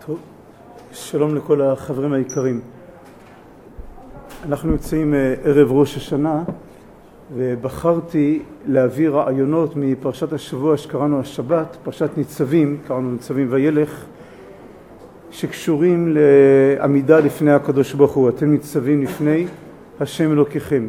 טוב, שלום לכל החברים היקרים. אנחנו יוצאים ערב ראש השנה, ובחרתי להביא רעיונות מפרשת השבוע שקראנו השבת, פרשת ניצבים, קראנו ניצבים וילך, שקשורים לעמידה לפני הקדוש ברוך הוא. אתם ניצבים לפני השם אלוקיכם.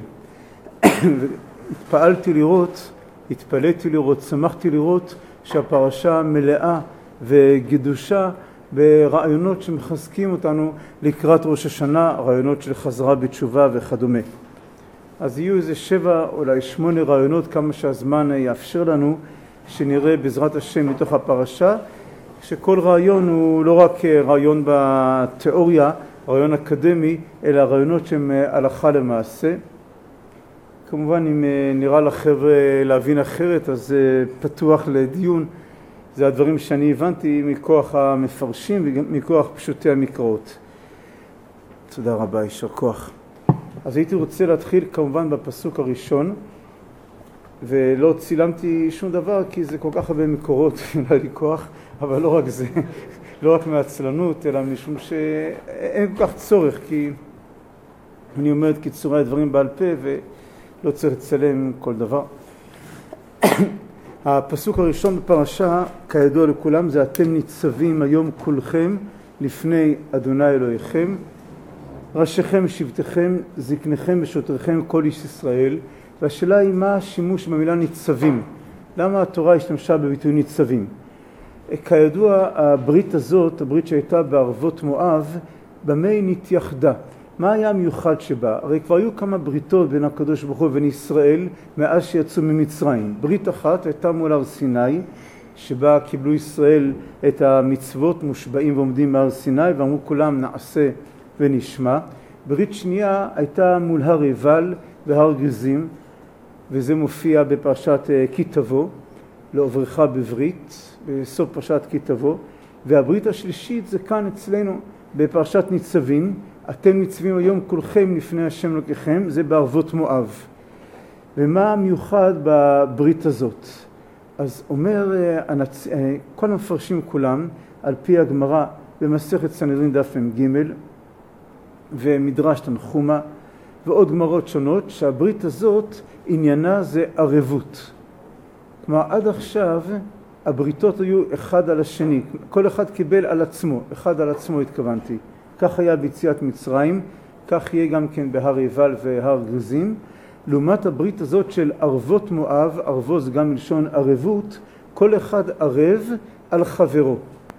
התפלאתי לראות, שמחתי לראות שהפרשה מלאה וגדושה ברעיונות שמחזקים אותנו לקראת ראש השנה, רעיונות של חזרה בתשובה וכדומה. אז יהיו איזה 7 אולי 8 רעיונות, כמה שהזמן יאפשר לנו, שנראה בעזרת השם מתוך הפרשה, שכל רעיון הוא לא רק רעיון בתיאוריה, רעיון אקדמי, אלא רעיונות שהם הלכה למעשה. כמובן אם נראה לחבר'ה להבין אחרת, אז פתוח לדיון. זה הדברים שאני הבנתי מכוח המפרשים ומכוח פשוטי המקראות. תודה רבה, יישר כוח. אז הייתי רוצה להתחיל כמובן בפסוק הראשון, ולא צילמתי שום דבר כי זה כל כך הרבה מקורות, אין לי כוח, אבל לא רק זה, לא רק מעצלנות, אלא משום שאין כל כך צורך, כי אני אומר את קיצורי הדברים בעל פה ולא צריך לצלם כל דבר. הפסוק הראשון בפרשה, כידוע לכולם, זה אתם ניצבים היום כולכם לפני אדוני אלוהיכם, ראשיכם שבטיכם, זקניכם ושוטריכם כל איש ישראל. והשאלה היא מה השימוש במילה ניצבים? למה התורה השתמשה בביטוי ניצבים? כידוע הברית הזאת, הברית שהייתה בערבות מואב, במה היא נתייחדה? מה היה המיוחד שבה? הרי כבר היו כמה בריתות בין הקדוש ברוך הוא ובין ישראל מאז שיצאו ממצרים. ברית אחת הייתה מול הר סיני, שבה קיבלו ישראל את המצוות, מושבעים ועומדים מהר סיני, ואמרו כולם נעשה ונשמע. ברית שנייה הייתה מול הר עיבל והר גריזים, וזה מופיע בפרשת כי תבוא, לעוברך בברית, בסוף פרשת כי תבוא. והברית השלישית זה כאן אצלנו בפרשת ניצבים, אתם ניצבים היום כולכם לפני השם אלוקיכם, זה בערבות מואב. ומה המיוחד בברית הזאת? אז אומר כל המפרשים כולם, על פי הגמרא במסכת סנהדרין דף מ"ג, ומדרש תנחומא, ועוד גמרות שונות, שהברית הזאת עניינה זה ערבות. כלומר, עד עכשיו הבריתות היו אחד על השני, כל אחד קיבל על עצמו, אחד על עצמו התכוונתי. כך היה ביציאת מצרים, כך יהיה גם כן בהר עיבל והר גריזים. לעומת הברית הזאת של ערבות מואב, ערבו זה גם מלשון ערבות, כל אחד ערב על חברו.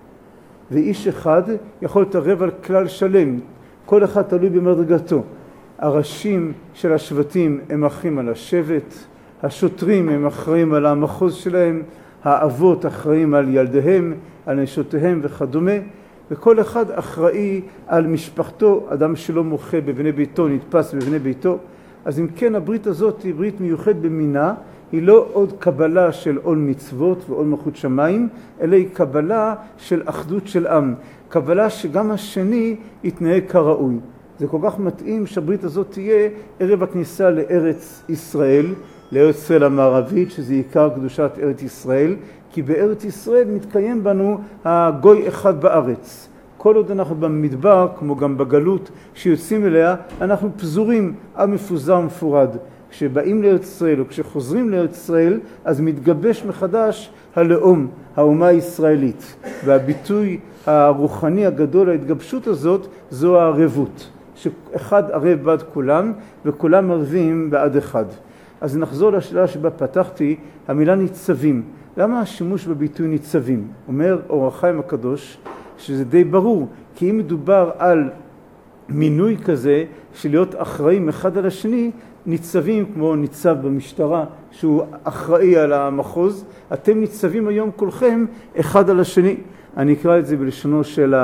ואיש אחד יכול להתערב על כלל שלם, כל אחד תלוי במדרגתו. הראשים של השבטים הם אחראים על השבט, השוטרים הם אחראים על המחוז שלהם, האבות אחראים על ילדיהם, על נשותיהם וכדומה. וכל אחד אחראי על משפחתו, אדם שלא מוחה בבני ביתו, נתפס בבני ביתו. אז אם כן, הברית הזאת היא ברית מיוחד במינה, היא לא עוד קבלה של עול מצוות ועול מלכות שמיים, אלא היא קבלה של אחדות של עם, קבלה שגם השני יתנהג כראוי. זה כל כך מתאים שהברית הזאת תהיה ערב הכניסה לארץ ישראל, לארץ ישראל המערבית, שזה עיקר קדושת ארץ ישראל, כי בארץ ישראל מתקיים בנו הגוי אחד בארץ. כל עוד אנחנו במדבר, כמו גם בגלות שיוצאים אליה, אנחנו פזורים, עם מפוזר מפורד. כשבאים לארץ ישראל או כשחוזרים לארץ ישראל, אז מתגבש מחדש הלאום, האומה הישראלית. והביטוי הרוחני הגדול, ההתגבשות הזאת, זו הערבות. שאחד ערב בעד כולם, וכולם ערבים בעד אחד. אז נחזור לשאלה שבה פתחתי, המילה ניצבים. למה השימוש בביטוי ניצבים? אומר אור החיים הקדוש, שזה די ברור, כי אם מדובר על מינוי כזה, של להיות אחראים אחד על השני, ניצבים כמו ניצב במשטרה, שהוא אחראי על המחוז, אתם ניצבים היום כולכם אחד על השני. אני אקרא את זה בלשונו של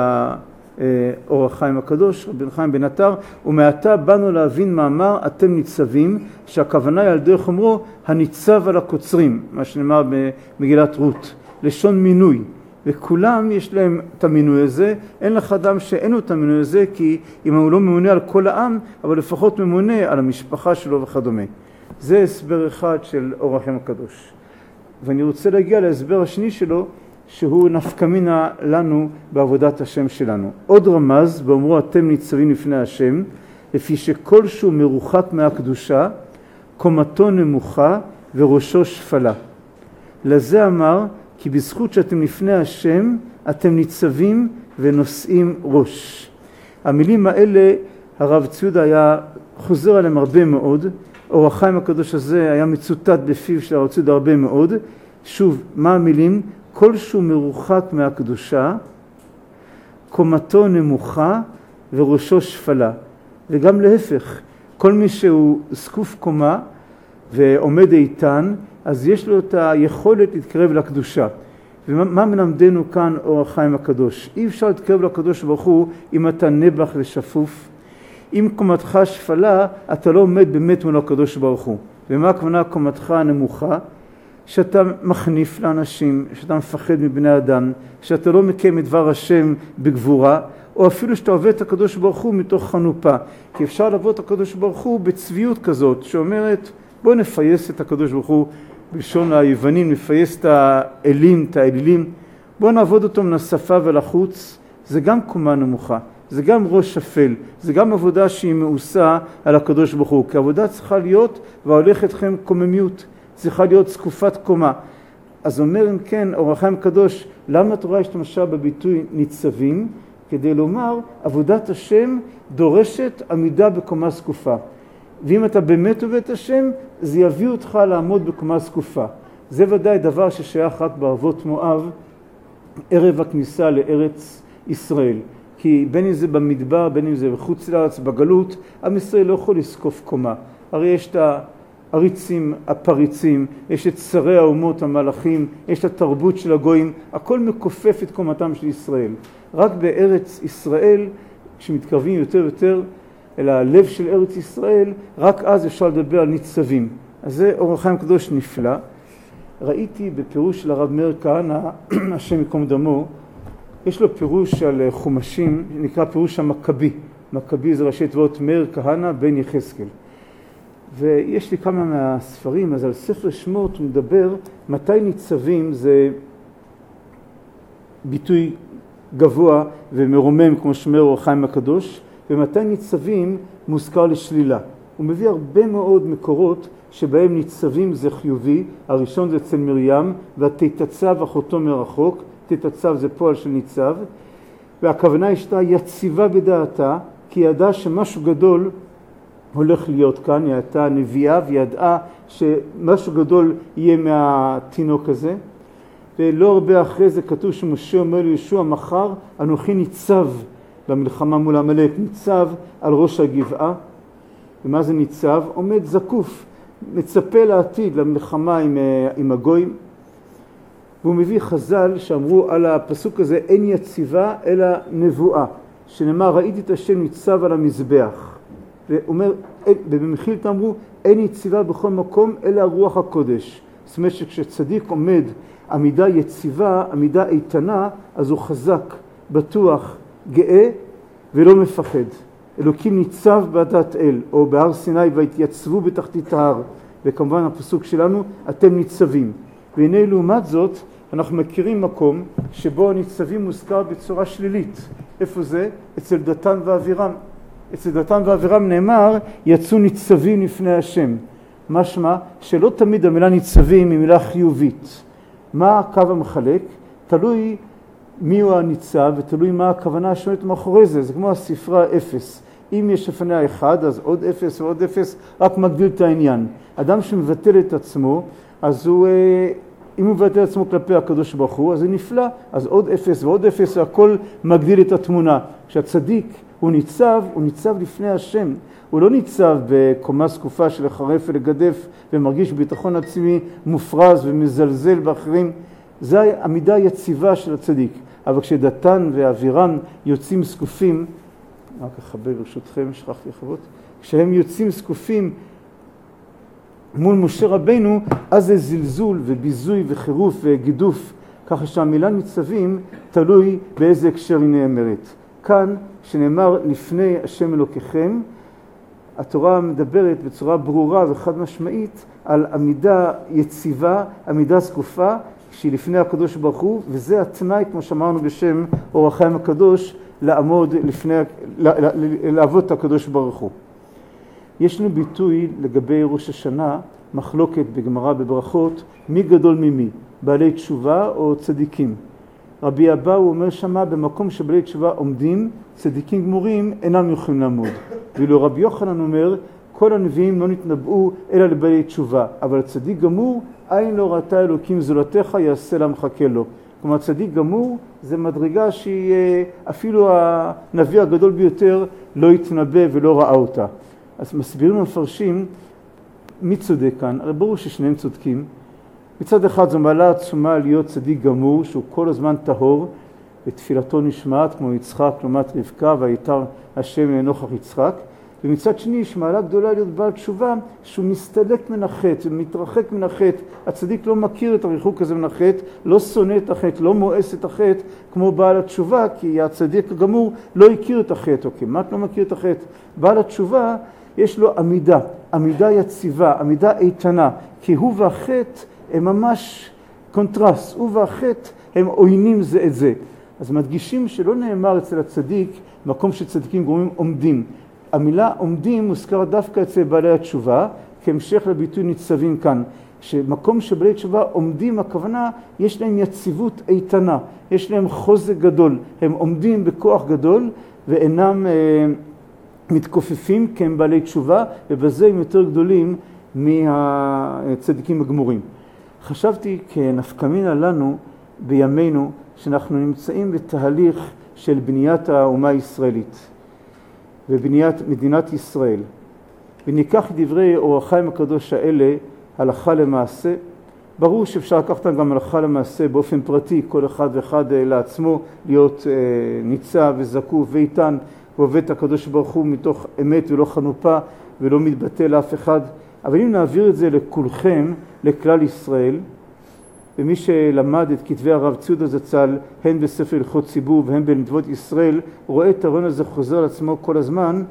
אור החיים הקדוש, רבי חיים בן עטר, ומעתה באנו להבין מאמר אתם ניצבים, שהכוונה היא על דרך אומרו הניצב על הקוצרים, מה שנאמר במגילת רות, לשון מינוי, וכולם יש להם את המינוי הזה. אין לך אדם שאין לו את המינוי הזה, כי אם הוא לא ממונה על כל העם, אבל לפחות ממונה על המשפחה שלו וכדומה. זה הסבר אחד של אור החיים הקדוש. ואני רוצה להגיע להסבר השני שלו, שהוא נפקא מינה לנו בעבודת השם שלנו. עוד רמז, באומרו אתם ניצבים לפני השם, לפי שכל שהוא מרוחק מהקדושה, קומתו נמוכה וראשו שפלה. לזה אמר, כי בזכות שאתם לפני השם, אתם ניצבים ונושאים ראש. המילים האלה, הרב ציודה היה חוזר עליהם הרבה מאוד. אור החיים הקדוש הזה היה מצוטט בפיו של הרב ציודה הרבה מאוד. שוב, מה המילים? כל שהוא מרוחק מהקדושה, קומתו נמוכה וראשו שפלה. וגם להפך, כל מי שהוא זקוף קומה ועומד איתן, אז יש לו את היכולת להתקרב לקדושה. ומה מלמדנו כאן אור החיים הקדוש? אי אפשר להתקרב לקדוש ברוך הוא אם אתה נבח ושפוף. אם קומתך שפלה, אתה לא עומד באמת מול הקדוש ברוך הוא. ומה הכוונה קומתך הנמוכה? שאתה מחניף לאנשים, שאתה מפחד מבני אדם, שאתה לא מקיים את דבר השם בגבורה, או אפילו שאתה עובד את הקדוש ברוך הוא מתוך חנופה. כי אפשר לעבוד את הקדוש ברוך הוא בצביעות כזאת, שאומרת בוא נפייס את הקדוש ברוך הוא, בלשון היוונים, נפייס את האלים, את האלילים, בוא נעבוד אותו מן השפה ולחוץ. זה גם קומה נמוכה, זה גם ראש שפל, זה גם עבודה שהיא מאוסה על הקדוש ברוך הוא, כי העבודה צריכה להיות והולך אתכם קוממיות, צריכה להיות זקופת קומה. אז אומר אם כן, אור החיים הקדוש, למה התורה השתמשה בביטוי ניצבים? כדי לומר, עבודת השם דורשת עמידה בקומה זקופה. ואם אתה באמת עובד את השם, זה יביא אותך לעמוד בקומה זקופה. זה ודאי דבר ששייך רק בערבות מואב, ערב הכניסה לארץ ישראל. כי בין אם זה במדבר, בין אם זה בחוץ לארץ, בגלות, עם ישראל לא יכול לזקוף קומה. הרי יש את העריצים, הפריצים, יש את שרי האומות, המלאכים, יש את התרבות של הגויים, הכל מכופף את קומתם של ישראל. רק בארץ ישראל, כשמתקרבים יותר ויותר אל הלב של ארץ ישראל, רק אז אפשר לדבר על ניצבים. אז זה אור החיים הקדוש נפלא. ראיתי בפירוש של הרב מאיר כהנא, השם יקום דמו, יש לו פירוש על חומשים, נקרא פירוש המכבי. מכבי זה ראשי תיבות מאיר כהנא בן יחזקאל. ויש לי כמה מהספרים, אז על ספר שמות הוא מדבר מתי ניצבים, זה ביטוי גבוה ומרומם כמו שאומר אור החיים הקדוש, ומתי ניצבים מוזכר לשלילה. הוא מביא הרבה מאוד מקורות שבהם ניצבים זה חיובי. הראשון זה אצל מרים, והתתצב אחותו מרחוק, תתצב זה פועל של ניצב, והכוונה השתה יציבה בדעתה, כי ידעה שמשהו גדול הולך להיות כאן, היא הייתה נביאה וידעה שמשהו גדול יהיה מהתינוק הזה. ולא הרבה אחרי זה כתוב שמשה אומר לישוע, מחר אנוכי ניצב במלחמה מול עמלק, ניצב על ראש הגבעה. ומה זה ניצב? עומד זקוף, מצפה לעתיד, למלחמה עם הגויים. והוא מביא חז"ל שאמרו על הפסוק הזה, אין יציבה אלא נבואה, שנאמר ראיתי את השם ניצב על המזבח. ואומר, ובמחילתא אמרו, אין יציבה בכל מקום אלא רוח הקודש. זאת אומרת שכשצדיק עומד עמידה יציבה, עמידה איתנה, אז הוא חזק, בטוח, גאה ולא מפחד. אלוקים ניצב בעדת אל, או בהר סיני והתייצבו בתחתית ההר. וכמובן הפסוק שלנו, אתם ניצבים. והנה לעומת זאת, אנחנו מכירים מקום שבו הניצבים מוזכר בצורה שלילית. איפה זה? אצל דתן ואבירם. אצל דתן ואבירם נאמר, יצאו ניצבים לפני השם. משמע שלא תמיד המילה ניצבים היא מילה חיובית. מה הקו המחלק? תלוי מי הוא הניצב ותלוי מה הכוונה השונית מאחורי זה. זה כמו הספרה 0. אם יש לפניה 1, אז עוד 0 ועוד 0 רק מגדיל את העניין. אדם שמבטל את עצמו, אז הוא, אם הוא מבטל את עצמו כלפי הקדוש ברוך הוא, אז זה נפלא. אז עוד 0 ועוד 0, הכל מגדיל את התמונה. כשהצדיק הוא ניצב לפני השם. הוא לא ניצב בקומה זקופה של לחרף ולגדף ומרגיש ביטחון עצמי מופרז ומזלזל באחרים. זה עמידה יציבה של הצדיק. אבל כשדתן ואבירם יוצאים זקופים, רק אחבר ברשותכם, שכחתי לחוות, כשהם יוצאים זקופים מול משה רבינו, אז זה זלזול וביזוי וחירוף וגידוף, ככה שהמילה ניצבים תלוי באיזה הקשר היא נאמרת. כאן, שנאמר לפני השם אלוקיכם, התורה מדברת בצורה ברורה וחד משמעית על עמידה יציבה, עמידה זקופה, שהיא לפני הקדוש ברוך הוא, וזה התנאי, כמו שאמרנו בשם אור החיים הקדוש, לעמוד לפני, לעבוד את הקדוש ברוך הוא. יש לנו ביטוי לגבי ראש השנה, מחלוקת בגמרא בברכות, מי גדול ממי, בעלי תשובה או צדיקים. רבי אבאו אומר שמה, במקום שבעלי תשובה עומדים, צדיקים גמורים אינם יכולים לעמוד. ואילו רבי יוחנן אומר, כל הנביאים לא נתנבאו אלא לבעלי תשובה, אבל צדיק גמור, אין לא ראתה אלוקים זולתך, יעשה לה מחכה לו. כלומר, צדיק גמור זה מדרגה שהיא אפילו הנביא הגדול ביותר לא התנבא ולא ראה אותה. אז מסבירים ומפרשים מי צודק כאן, הרי ברור ששניהם צודקים. מצד אחד זו מעלה עצומה להיות צדיק גמור, שהוא כל הזמן טהור, ותפילתו נשמעת כמו יצחק, לעומת רבקה, והייתר השם לנוכח יצחק. ומצד שני יש מעלה גדולה להיות בעל תשובה, שהוא מסתלק מן החטא ומתרחק מן החטא. הצדיק לא מכיר את הריחוק הזה מן החטא, לא שונא את החטא, לא מואס את החטא כמו בעל התשובה, כי הצדיק הגמור לא הכיר את החטא, או כמעט לא מכיר את החטא. בעל התשובה יש לו עמידה, עמידה יציבה, עמידה איתנה, כי הוא והחטא הם ממש קונטרסט, הוא והחטא הם עוינים זה את זה. אז מדגישים שלא נאמר אצל הצדיק, מקום שצדיקים גמורים עומדים. המילה עומדים מוזכר דווקא אצל בעלי התשובה, כהמשך לביטוי ניצבים כאן. שמקום שבעלי תשובה עומדים, הכוונה, יש להם יציבות איתנה, יש להם חוזק גדול, הם עומדים בכוח גדול ואינם מתכופפים כי הם בעלי תשובה, ובזה הם יותר גדולים מהצדיקים הגמורים. חשבתי כנפקמינה לנו בימינו שאנחנו נמצאים בתהליך של בניית האומה הישראלית ובניית מדינת ישראל. וניקח דברי אור החיים הקדוש האלה הלכה למעשה. ברור שאפשר לקחת גם הלכה למעשה באופן פרטי, כל אחד ואחד לעצמו להיות ניצב וזקוף ואיתן ועובד את הקדוש ברוך הוא מתוך אמת ולא חנופה ולא מתבטא לאף אחד. אבל אם נעביר את זה לכולכם, לכלל ישראל, ומי שלמד את כתבי הרב ציודה זצ"ל, הן בספר הלכות ציבור והן בנדבות ישראל, רואה את הרעיון הזה חוזר על עצמו כל הזמן,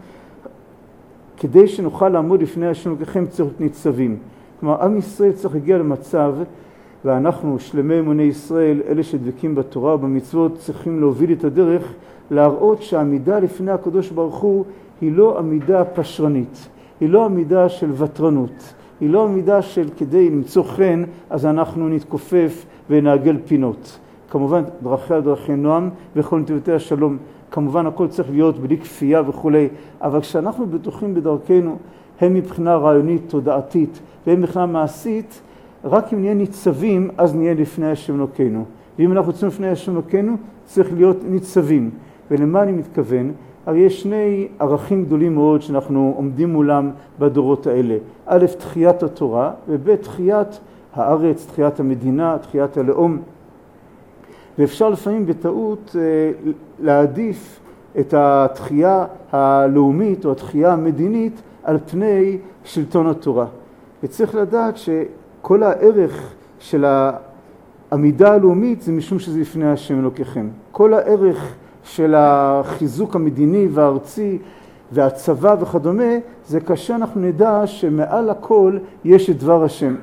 כדי שנוכל לעמוד לפני השם אלוקיכם צריך להיות ניצבים. כלומר, עם ישראל צריך להגיע למצב, ואנחנו, שלמי אמוני ישראל, אלה שדבקים בתורה ובמצוות, צריכים להוביל את הדרך, להראות שהעמידה לפני הקדוש ברוך הוא היא לא עמידה פשרנית, היא לא עמידה של וטרנות, היא לא עמידה של כדי למצוא חן, אז אנחנו נתכופף ונעגל פינות. כמובן, דרכי נועם וכל נתיבותי השלום. כמובן, הכל צריך להיות בלי כפייה וכו'. אבל כשאנחנו בטוחים בדרכנו, הם מבחינה רעיונית, תודעתית, והם מבחינה מעשית, רק אם נהיה ניצבים, אז נהיה לפני השם אלוקינו. ואם אנחנו רוצים לפני השם אלוקינו, צריך להיות ניצבים. ולמה אני מתכוון? הרי יש שני ערכים גדולים מאוד שאנחנו עומדים מולם בדורות האלה. א', תחיית התורה, וב', תחיית הארץ, תחיית המדינה, תחיית הלאום. ואפשר לפעמים בטעות להעדיף את התחייה הלאומית או התחייה המדינית על פני שלטון התורה. וצריך לדעת שכל הערך של העמידה הלאומית זה משום שזה לפני השם אלוקיכם. כל הערך של החיזוק המדיני והארצי והצבא וכדומה, זה כאשר אנחנו נדע שמעל הכל יש את דבר השם.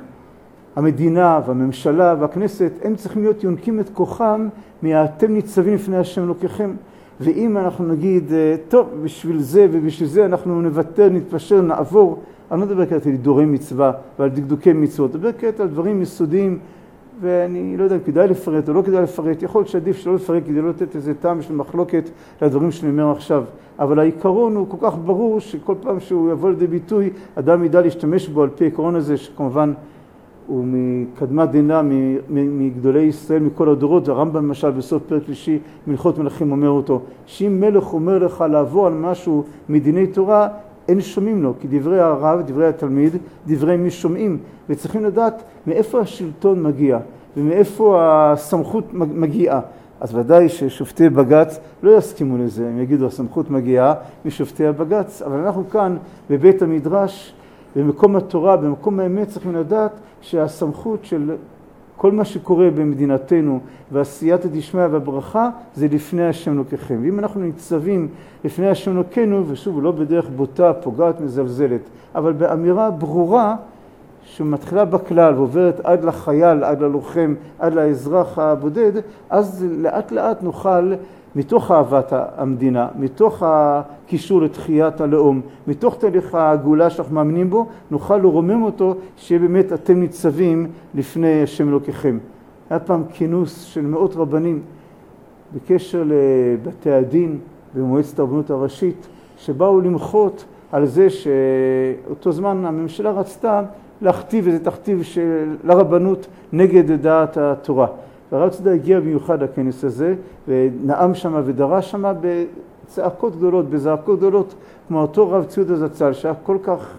המדינה והממשלה והכנסת, הם צריכים להיות יונקים את כוחם מהאתם ניצבים לפני השם אלוקיכם. ואם אנחנו נגיד, טוב, בשביל זה ובשביל זה אנחנו נוותר, נתפשר, נעבור, אני לא מדבר כעת על דידורי מצווה ועל דקדוקי מצוות, מדבר כעת על דברים יסודיים, ואני לא יודע אם כדאי לפרט או לא כדאי לפרט, יכול להיות שעדיף שלא לפרט כדי לא לתת איזה טעם של מחלוקת לדברים שאני אומר עכשיו. אבל העיקרון הוא כל כך ברור שכל פעם שהוא יבוא לידי ביטוי, אדם ידע להשתמש בו על פי העיקרון הזה, שכמובן הוא מקדמת דנא, מגדולי ישראל, מכל הדורות. הרמב"ם למשל בסוף פרק שלישי מלכות מלכים אומר אותו, שאם מלך אומר לך לעבור על משהו מדיני תורה, אין שומעים לו, כי דברי הרב, דברי התלמיד, דברי מי שומעים, וצריכים לדעת מאיפה השלטון מגיע, ומאיפה הסמכות מגיעה. אז ודאי ששופטי בג"ץ לא יסכימו לזה, הם יגידו, הסמכות מגיעה משופטי הבג"ץ, אבל אנחנו כאן בבית המדרש, במקום התורה, במקום האמת, צריכים לדעת שהסמכות של כל מה שקורה במדינתנו, והעשיית הדשמיא והברכה, זה לפני השם אלוקיכם. ואם אנחנו ניצבים לפני השם אלוקינו, ושוב, לא בדרך בוטה, פוגעת, מזלזלת, אבל באמירה ברורה, שמתחילה בכלל ועוברת עד לחייל, עד ללוחם, עד לאזרח הבודד, אז לאט לאט נוכל, מתוך אהבת המדינה, מתוך הקישור לתחיית הלאום, מתוך תהליך הגאולה שאנחנו מאמינים בו, נוכל לרומם אותו שבאמת אתם ניצבים לפני השם אלוקיכם. היה פעם כינוס של מאות רבנים בקשר לבתי הדין במועצת הרבנות הראשית, שבאו למחות על זה שאותו זמן הממשלה רצתה להכתיב איזה תכתיב לרבנות נגד דעת התורה. והרב צדקה הגיע במיוחד לכנס הזה, ונאם שם ודרש שם בצעקות גדולות, בזעקות גדולות, כמו אותו רב ציודה זצ"ל, שהיה כל כך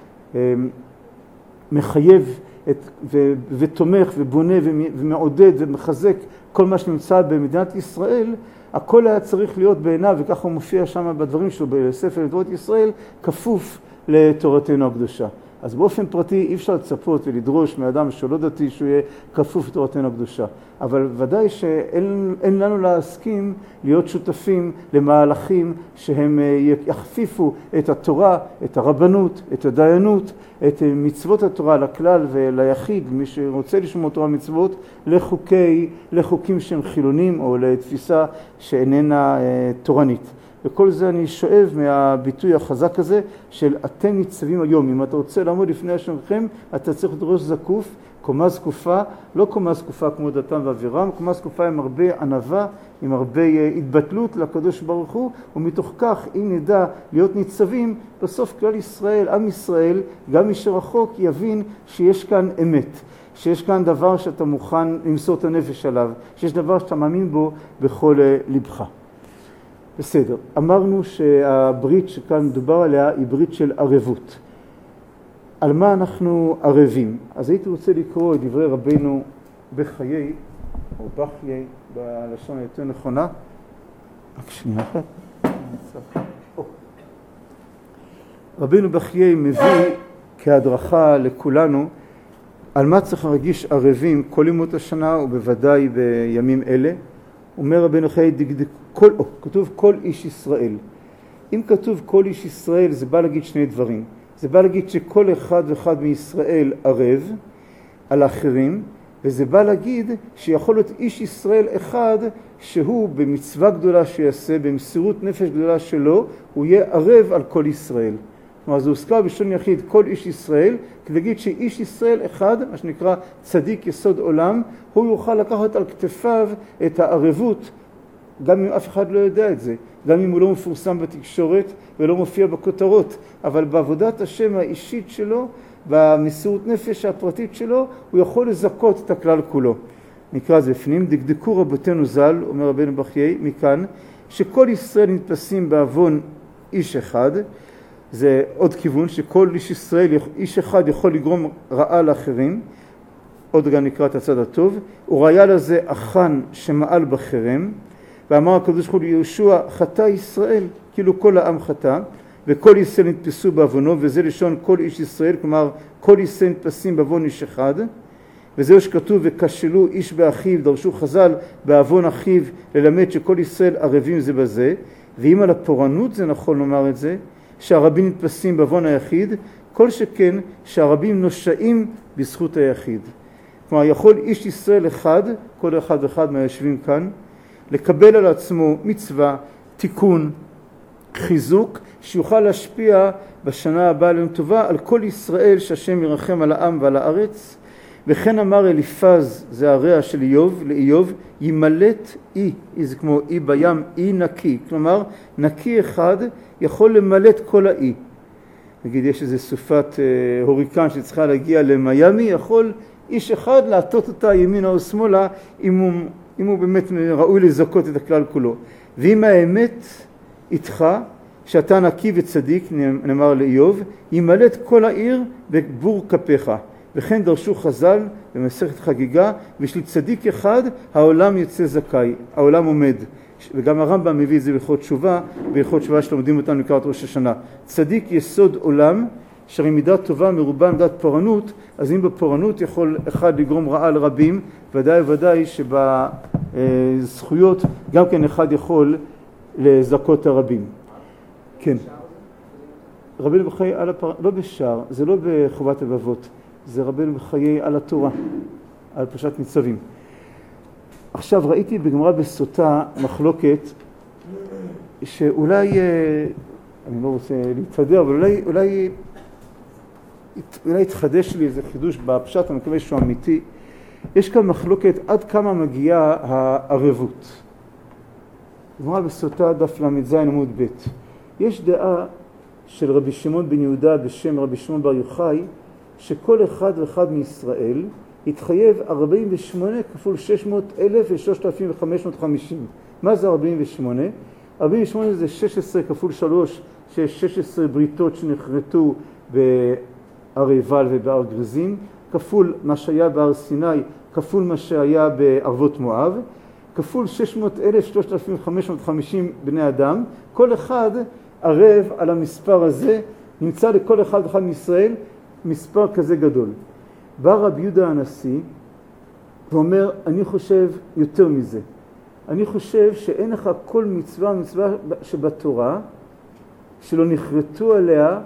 מחייב ותומך ובונה ומעודד ומחזק כל מה שנמצא במדינת ישראל. הכל היה צריך להיות בעיניו, וככה הוא מופיע שם בדברים שלו בספר לתורת ישראל, כפוף לתורתנו הקדושה. אז באופן פרטי אי אפשר לצפות ולדרוש מאדם שלא דתי שהוא יהיה כפוף לתורתנו הקדושה. אבל ודאי שאין לנו להסכים להיות שותפים למהלכים שהם יכפיפו את התורה, את הרבנות, את הדיינות, את מצוות התורה לכלל וליחיד, מי שרוצה לשמור תורה מצוות, לחוקים שהם חילונים או לתפיסה שאיננה תורנית. וכל זה אני שואב מהביטוי החזק הזה של אתם ניצבים היום. אם אתה רוצה לעמוד לפני השמכם, אתה צריך לדרוש זקוף, קומה זקופה, לא קומה זקופה כמו דתם ואבירם, קומה זקופה עם הרבה ענווה, עם הרבה התבטלות לקדוש ברוך הוא, ומתוך כך אם נדע להיות ניצבים, בסוף כלל ישראל, עם ישראל, גם מי שרחוק יבין שיש כאן אמת, שיש כאן דבר שאתה מוכן למסור את הנפש עליו, שיש דבר שאתה מאמין בו בכל לבך. בסדר, אמרנו שהברית שכאן מדובר עליה היא ברית של ערבות. על מה אנחנו ערבים? אז הייתי רוצה לקרוא את דברי רבינו בחיי, או בחיי, בלשון היותר נכונה. רק שנייה אחת. רבינו בחיי מביא כהדרכה לכולנו על מה צריך להרגיש ערבים כל ימות השנה ובוודאי בימים אלה. אומר רבינו בחיי כתוב כל איש ישראל. אם כתוב כל איש ישראל זה בא להגיד שני דברים. זה בא להגיד שכל אחד ואחד מישראל ערב על האחרים, וזה בא להגיד שיכול להיות איש ישראל אחד שהוא במצווה גדולה שיעשה, במסירות נפש גדולה שלו, הוא יהיה ערב על כל ישראל. כלומר, זה הוזכר בשון יחיד כל איש ישראל, כדי להגיד שאיש ישראל אחד, מה שנקרא צדיק יסוד עולם, הוא יוכל לקחת על כתפיו את הערבות, גם אם אף אחד לא יודע את זה, גם אם הוא לא מפורסם בתקשורת ולא מופיע בכותרות, אבל בעבודת השם האישית שלו, במסירות נפש הפרטית שלו, הוא יכול לזכות את הכלל כולו. נקרא זה בפנים, דקדקו רבותינו ז"ל, אומר רבינו בחיי, מכאן, שכל ישראל נתפסים בעוון איש אחד, זה עוד כיוון שכל איש ישראל, איש אחד יכול לגרום רעה לאחרים, עוד גם נקרא את הצד הטוב, וראיה לזה אחן שמעל בחרם, ואמר הקדוש ברוך הוא ליהושע, חטא ישראל, כאילו כל העם חטא, וכל ישראל נתפסו בעוונו, וזה לשון כל איש ישראל, כלומר כל ישראל נתפסים בעוון איש אחד, וזהו שכתוב וכשלו איש באחיו, דרשו חז"ל בעוון אחיו ללמד שכל ישראל ערבים זה בזה, ואם על הפורענות זה נכון לומר את זה, שהרבים נתפסים בעוון היחיד, כל שכן שהרבים נושעים בזכות היחיד. כלומר יכול איש ישראל אחד, כל אחד ואחד מהיושבים כאן, לקבל על עצמו מצווה, תיקון, חיזוק, שיוכל להשפיע בשנה הבאה לנו טובה על כל ישראל שהשם ירחם על העם ועל הארץ. וכן אמר אליפז, זה הרע של איוב, לאיוב, ימלט אי, זה כמו אי בים, אי נקי. כלומר, נקי אחד יכול למלט כל האי. נגיד, יש איזו סופת הוריקן שצריכה להגיע למיימי, יכול איש אחד להטות אותה ימינה או שמאלה, אם הוא באמת ראוי לזכות את הכלל כולו. ואם האמת איתך, שאתה נקי וצדיק, נאמר לאיוב, ימלט כל העיר בבור כפיך. וכן דרשו חז"ל במסכת חגיגה, בשביל צדיק אחד העולם יצא זכאי, העולם עומד. וגם הרמב"ם מביא את זה בהלכות תשובה, בהלכות תשובה שלומדים אותנו לקראת ראש השנה. צדיק יסוד עולם, שהרי מידה טובה מרובה מידת פורענות, אז אם בפורענות יכול אחד לגרום רעה לרבים, ודאי וודאי שבזכויות גם כן אחד יכול לזכות הרבים. כן. רבינו בחיי, לא בשער, זה לא בחובת הלבבות. זה רבנו בחיי על התורה, על פרשת ניצבים. עכשיו ראיתי בגמרא בסוטה מחלוקת שאולי, אני לא רוצה להתהדר, אבל אולי יתחדש לי איזה חידוש בפשט, אני מקווה שהוא אמיתי. יש כאן מחלוקת עד כמה מגיעה הערבות. גמרא בסוטה דף ל"ז עמוד ב'. יש דעה של רבי שמעון בן יהודה בשם רבי שמעון בר יוחאי, שכל אחד ואחד מישראל התחייב 48 כפול 600,000 ו-3,550. מה זה 48? 48 זה 16 כפול 3, שיש 16 בריתות שנחרטו בהר עיבל ובהר גריזים, כפול מה שהיה בהר סיני, כפול מה שהיה בערבות מואב, כפול 600,000, 3,550 בני אדם. כל אחד ערב על המספר הזה, נמצא לכל אחד ואחד מישראל מספר כזה גדול. בא רבי יהודה הנשיא ואומר, אני חושב יותר מזה. אני חושב שאין לך כל מצווה שבתורה, שלא נחרטו עליה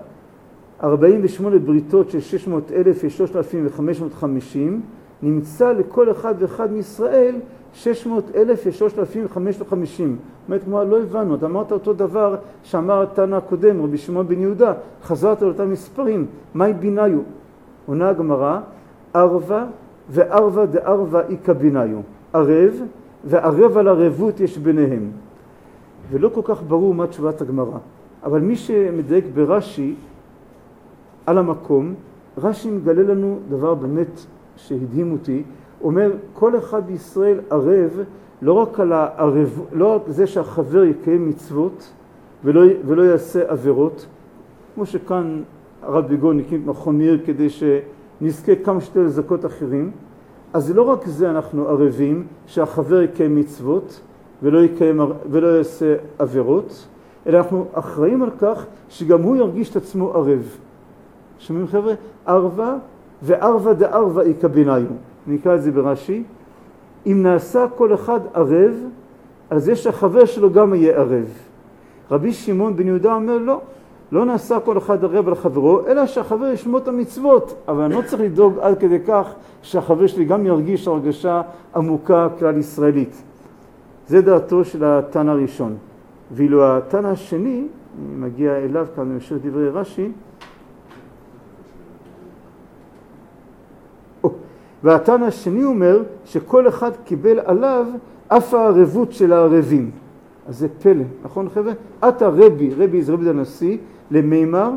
48 בריתות של 600,000 ו-3,550, נמצא לכל אחד ואחד מישראל 600,000 ו-3,550. זאת אומרת, לא הבנו, אתה אמרת אותו דבר שאמר התנא הקודם, רבי שמעון בן יהודה, חזרת על אותם מספרים, מהי ביניו? עונה הגמרא, ערבה וערבה דערבה איכא ביניו. ערב וערב על ערבות יש ביניהם. ולא כל כך ברור מה תשובת הגמרא. אבל מי שמדייק ברש"י על המקום, רש"י מגלה לנו דבר באמת שהדהים אותי. אומר, כל אחד בישראל ערב לא רק על הערב, לא רק זה שהחבר יקיים מצוות ולא יעשה עבירות, כמו שכאן הרב בגאון הקים את מכון מאיר כדי שנזכה כמה שיותר לזכות אחרים. אז לא רק זה אנחנו ערבים, שהחבר יקיים מצוות ולא יעשה עבירות, אלא אנחנו אחראים על כך שגם הוא ירגיש את עצמו ערב. שומעים חבר'ה? ערבה וערבה דערבה איכא ביניו. נקרא את זה ברש"י. אם נעשה כל אחד ערב, אז יש החבר שלו גם יהיה ערב. רבי שמעון בן יהודה אומר לא נעשה כל אחד ערב על חברו, אלא שהחבר ישמור את המצוות. אבל אני לא צריך לדאוג עד כדי כך שהחבר שלי גם ירגיש הרגשה עמוקה כלל ישראלית. זה דעתו של התנא הראשון. ואילו התנא השני, אני מגיע אליו כאן במשך דברי רש"י, והתנא השני אומר שכל אחד קיבל עליו אף הערבות של הערבים. אז זה פלא, נכון חבר'ה? עתה רבי זה רבי הנשיא, למימר,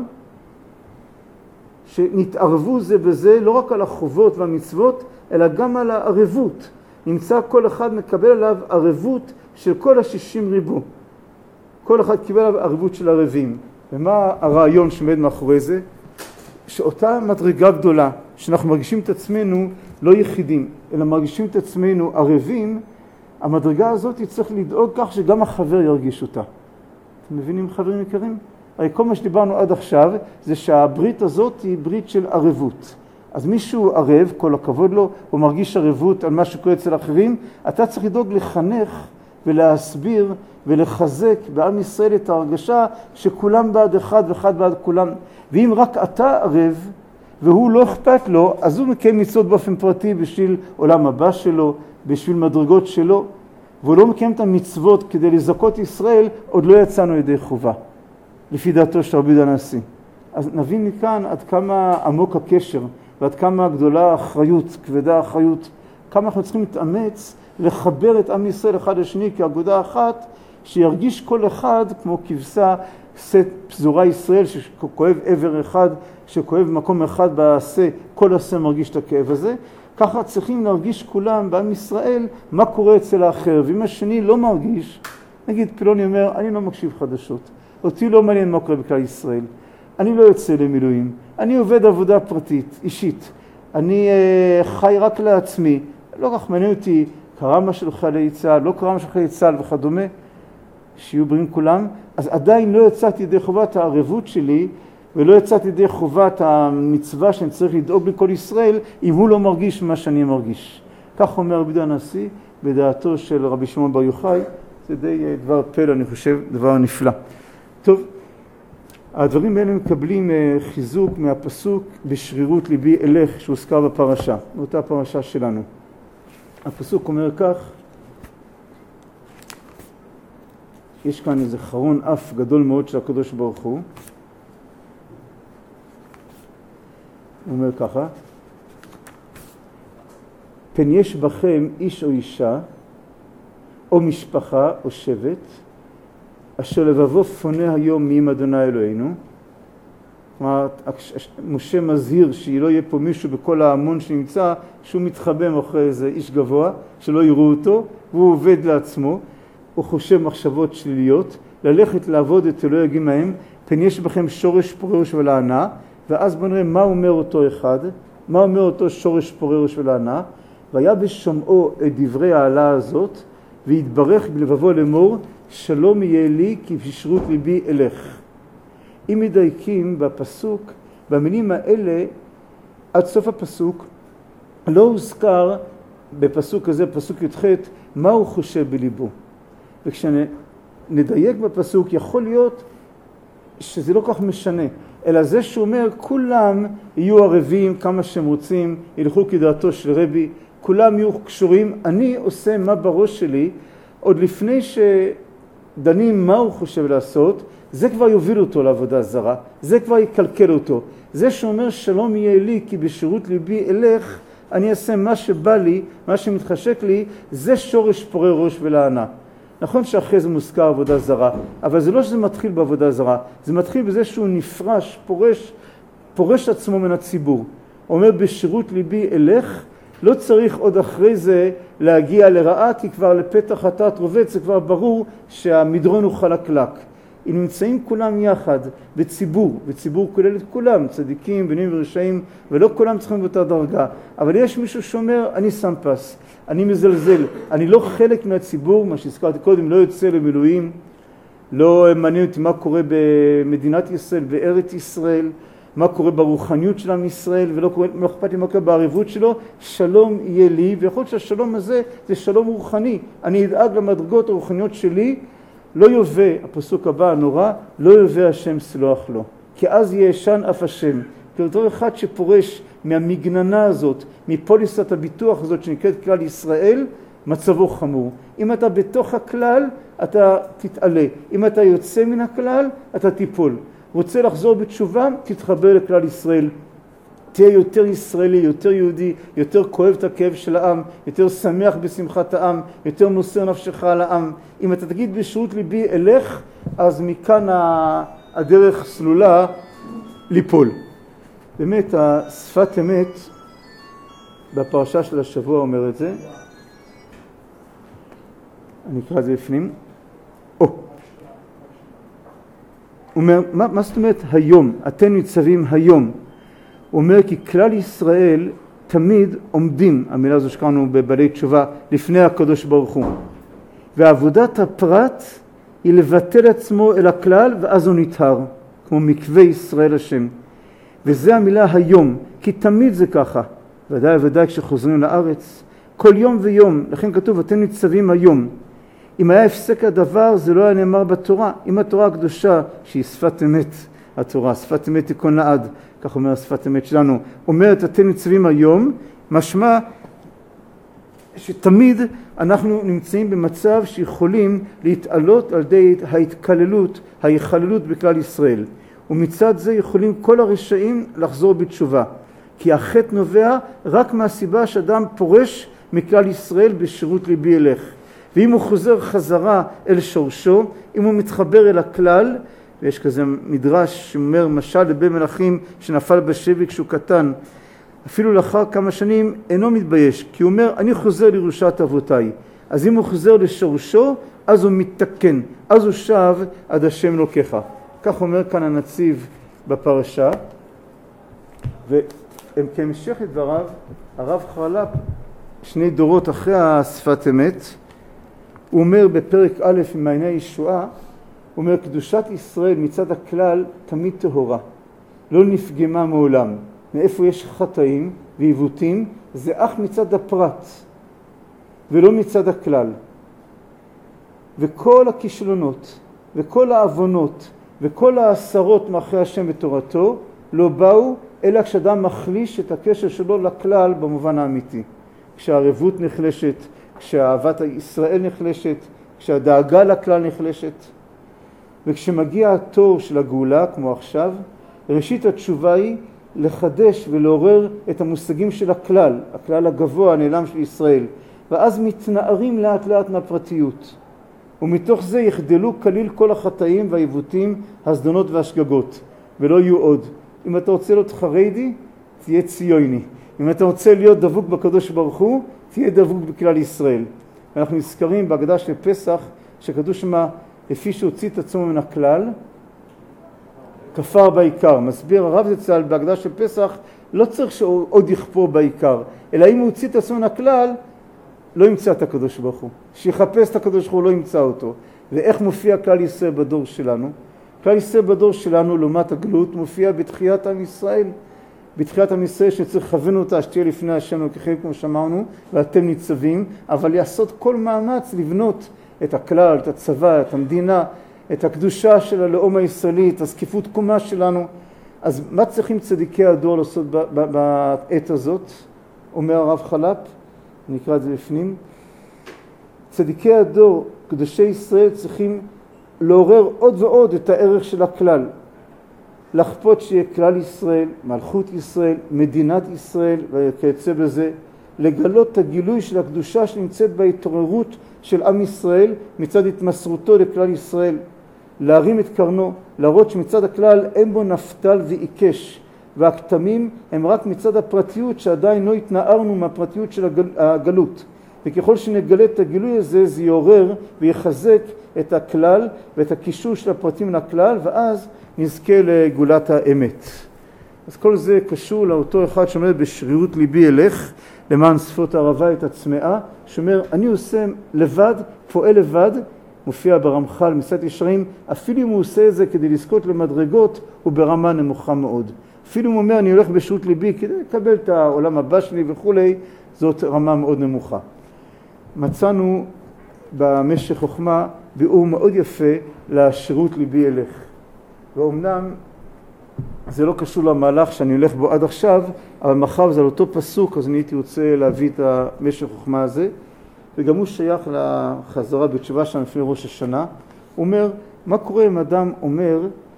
שנתערבו זה בזה לא רק על החובות והמצוות, אלא גם על הערבות. נמצא כל אחד מקבל עליו ערבות של כל ה-60 ריבו. כל אחד קיבל עליו ערבות של ערבים. ומה הרעיון שעומד מאחורי זה? שאותה מדרגה גדולה, שאנחנו מרגישים את עצמנו לא יחידים, אלא מרגישים את עצמנו ערבים, המדרגה הזאת צריך לדאוג כך שגם החבר ירגיש אותה. אתם מבינים חברים יקרים? הרי כל מה שדיברנו עד עכשיו זה שהברית הזאת היא ברית של ערבות. אז מישהו ערב, כל הכבוד לו, הוא מרגיש ערבות על מה שקורה אצל אחרים, אתה צריך לדאוג לחנך ולהסביר ולחזק בעם ישראל את ההרגשה שכולם בעד אחד ואחד בעד כולם. ואם רק אתה ערב והוא לא אכפת לו, אז הוא מקיים מצוות באופן פרטי בשביל עולם הבא שלו, בשביל מדרגות שלו, והוא לא מקיים את המצוות כדי לזכות ישראל, עוד לא יצאנו ידי חובה, לפי דעתו של רבי יהודה הנשיא. אז נבין מכאן עד כמה עמוק הקשר, ועד כמה גדולה האחריות, כבדה האחריות, כמה אנחנו צריכים להתאמץ לחבר את עם ישראל אחד לשני כאגודה אחת, שירגיש כל אחד כמו כבשה, פזורה ישראל שכואב עבר אחד, שכואב מקום אחד בעשה, כל עשה מרגיש את הכאב הזה. ככה צריכים להרגיש כולם בעם ישראל מה קורה אצל האחר. ואם השני לא מרגיש, נגיד פלוני אומר, אני לא מקשיב חדשות, אותי לא מעניין מה קורה בכלל ישראל, אני לא יוצא למילואים, אני עובד עבודה פרטית, אישית, אני חי רק לעצמי, לא כך מעניין אותי, קרה מה של חיילי צה"ל, לא קרה מה של חיילי צה"ל וכדומה, שיהיו בריאים כולם, אז עדיין לא יצאתי ידי חובת הערבות שלי, ולא יצאתי ידי חובת המצווה שאני צריך לדאוג לכל ישראל, אם הוא לא מרגיש מה שאני מרגיש. כך אומר רבי יהודה הנשיא, בדעתו של רבי שמעון בר יוחאי, זה די דבר פלא, אני חושב, דבר נפלא. טוב, הדברים האלה מקבלים חיזוק מהפסוק בשרירות ליבי אלך שהוזכר בפרשה, באותה פרשה שלנו. הפסוק אומר כך, יש כאן איזה חרון אף גדול מאוד של הקדוש ברוך הוא. הוא אומר ככה, פן יש בכם איש או אישה, או משפחה או שבט, אשר לבבו פונה היום מעם אדוני אלוהינו. כלומר, משה מזהיר שלא יהיה פה מישהו בכל ההמון שנמצא, שהוא מתחבא מאחורי איזה איש גבוה, שלא יראו אותו, והוא עובד לעצמו, הוא חושב מחשבות שליליות, ללכת לעבוד את אלוהי הגמהם, פן יש בכם שורש פורה ראש ולענה, ואז בוא נראה מה אומר אותו אחד, מה אומר אותו שורש פורה ראש ולענה, והיה בשומעו את דברי העלה הזאת, והתברך בלבבו לאמור, שלום יהיה לי כי בשרירות ליבי אלך. אם מדייקים בפסוק, במילים האלה, עד סוף הפסוק, לא הוזכר בפסוק הזה, פסוק י"ח, מה הוא חושב בליבו. וכשנדייק בפסוק, יכול להיות שזה לא כך משנה, אלא זה שהוא אומר, כולם יהיו ערבים כמה שהם רוצים, ילכו כדעתו של רבי, כולם יהיו קשורים, אני עושה מה בראש שלי, עוד לפני שדנים מה הוא חושב לעשות, זה כבר יוביל אותו לעבודה זרה, זה כבר יקלקל אותו. זה שאומר שלום יהיה לי כי בשרירות ליבי אלך, אני אעשה מה שבא לי, מה שמתחשק לי, זה שורש פורה ראש ולענה. נכון שאחרי זה מוזכר עבודה זרה, אבל זה לא שזה מתחיל בעבודה זרה, זה מתחיל בזה שהוא נפרש, פורש עצמו מן הציבור. אומר בשרירות ליבי אלך, לא צריך עוד אחרי זה להגיע לרעה, כי כבר לפתח חטאת רובץ, זה כבר ברור שהמדרון הוא חלקלק. אם נמצאים כולם יחד בציבור, וציבור כולל את כולם, צדיקים, בנים ורשעים, ולא כולם צריכים באותה דרגה, אבל יש מישהו שאומר, אני שם פס, אני מזלזל, אני לא חלק מהציבור, מה שהזכרתי קודם, לא יוצא למילואים, לא מעניין אותי מה קורה במדינת ישראל, בארץ ישראל, מה קורה ברוחניות של עם ישראל, ולא אכפת לי מה קורה בערבות שלו, שלום יהיה לי, ויכול להיות שהשלום הזה זה שלום רוחני, אני אדאג למדרגות הרוחניות שלי, לא יובא, הפסוק הבא הנורא, לא יובא השם סלוח לו, כי אז ישן אף השם. כי אותו אחד שפורש מהמגננה הזאת, מפוליסת הביטוח הזאת שנקראת כלל ישראל, מצבו חמור. אם אתה בתוך הכלל, אתה תתעלה. אם אתה יוצא מן הכלל, אתה תיפול. רוצה לחזור בתשובה, תתחבר לכלל ישראל. תהיה יותר ישראלי, יותר יהודי, יותר כואב את הכאב של העם, יותר שמח בשמחת העם, יותר מוסר נפשך על העם. אם אתה תגיד בשרירות ליבי אלך, אז מכאן הדרך סלולה ליפול. באמת, השפת אמת בפרשה של השבוע אומר את זה. אני אקרא את זה בפנים. הוא אומר, מה זאת אומרת היום? אתם ניצבים היום. הוא אומר כי כלל ישראל תמיד עומדים, המילה הזו שקראנו בבעלי תשובה, לפני הקדוש ברוך הוא. ועבודת הפרט היא לבטל עצמו אל הכלל ואז הוא נטהר, כמו מקווה ישראל השם. וזה המילה היום, כי תמיד זה ככה. ודאי כשחוזרים לארץ, כל יום ויום, לכן כתוב אתם ניצבים היום. אם היה הפסק הדבר זה לא היה נאמר בתורה. אם התורה הקדושה שהיא שפת אמת, התורה, שפת אמת תיקון לעד, כך אומר השפת אמת שלנו, אומרת אתם ניצבים היום, משמע שתמיד אנחנו נמצאים במצב שיכולים להתעלות על ידי ההתקללות, ההיכללות בכלל ישראל. ומצד זה יכולים כל הרשעים לחזור בתשובה. כי החטא נובע רק מהסיבה שאדם פורש מכלל ישראל בשרירות ליבי אלך. ואם הוא חוזר חזרה אל שורשו, אם הוא מתחבר אל הכלל, ויש כזה מדרש שאומר משל לבן מלכים שנפל בשבי כשהוא קטן, אפילו לאחר כמה שנים אינו מתבייש, כי הוא אומר אני חוזר לירושת אבותיי. אז אם הוא חוזר לשורשו, אז הוא מתתקן, אז הוא שב עד השם לוקחה. כך אומר כאן הנציב בפרשה, וכהמשך את דבריו, הרב חרל"פ, שני דורות אחרי השפת אמת, הוא אומר בפרק א' ממעייני הישועה, הוא אומר קדושת ישראל מצד הכלל תמיד טהורה, לא נפגמה מעולם. מאיפה יש חטאים ועיוותים, זה אך מצד הפרט ולא מצד הכלל. וכל הכישלונות וכל העוונות וכל העשרות מאחרי השם ותורתו לא באו, אלא כשאדם מחליש את הקשר שלו לכלל במובן האמיתי. כשהערבות נחלשת, כשאהבת ישראל נחלשת, כשהדאגה לכלל נחלשת. וכשמגיע התור של הגאולה, כמו עכשיו, ראשית התשובה היא לחדש ולעורר את המושגים של הכלל, הכלל הגבוה, הנעלם של ישראל. ואז מתנערים לאט לאט מהפרטיות. ומתוך זה יחדלו כליל כל החטאים והעיוותים, הזדונות והשגגות, ולא יהיו עוד. אם אתה רוצה להיות חרדי, תהיה ציוני. אם אתה רוצה להיות דבוק בקדוש ברוך הוא, תהיה דבוק בכלל ישראל. אנחנו נזכרים בהגדה של פסח, שכתוב שמה, לפי שהוציא את עצמו מן הכלל, כפר בעיקר. מסביר הרב זצ"ל בהגדה של פסח, לא צריך שעוד יכפור בעיקר, אלא אם הוא הוציא את עצמו מן הכלל, לא ימצא את הקדוש ברוך הוא. שיחפש את הקדוש ברוך הוא, לא ימצא אותו. ואיך מופיע כלל ישראל בדור שלנו? כלל ישראל בדור שלנו, לעומת הגלות, מופיע בתחיית עם ישראל. בתחיית עם ישראל שצריך לכוון אותה, שתהיה לפני השם אלוקיכם כמו שאמרנו, ואתם ניצבים, אבל לעשות כל מאמץ לבנות את הכלל, את הצבא, את המדינה, את הקדושה של הלאום הישראלי, את הזקיפות קומה שלנו. אז מה צריכים צדיקי הדור לעשות בעת הזאת? אומר הרב חל"פ, נקרא את זה לפנים. צדיקי הדור, קדושי ישראל, צריכים לעורר עוד ועוד את הערך של הכלל. לחפות שיהיה כלל ישראל, מלכות ישראל, מדינת ישראל וכיוצא בזה. לגלות את הגילוי של הקדושה שנמצאת בהתעוררות של עם ישראל מצד התמסרותו לכלל ישראל. להרים את קרנו, להראות שמצד הכלל אין בו נפתל ועיקש. והכתמים הם רק מצד הפרטיות שעדיין לא התנערנו מהפרטיות של הגלות. וככל שנגלה את הגילוי הזה, זה יעורר ויחזק את הכלל ואת הקישור של הפרטים לכלל, ואז נזכה לגאולת האמת. אז כל זה קשור לאותו אחד שאומר בשרירות ליבי אלך, למען שפות הערבה את הצמאה, שאומר אני עושה לבד, פועל לבד, מופיע ברמח"ל, מסילת ישרים, אפילו אם הוא עושה את זה כדי לזכות למדרגות, הוא ברמה נמוכה מאוד. אפילו אם הוא אומר אני הולך בשרירות ליבי כדי לקבל את העולם הבא שלי וכו', זאת רמה מאוד נמוכה. מצאנו במשך חוכמה ביאור מאוד יפה לשרירות ליבי אלך. ואומנם זה לא קשור למהלך שאני הולך בו עד עכשיו, אבל מחר זה על אותו פסוק, אז אני הייתי רוצה להביא את המשך חוכמה הזה. וגם הוא שייך לחזרה בתשובה שם לפני ראש השנה. הוא אומר, מה קורה אם אדם אומר,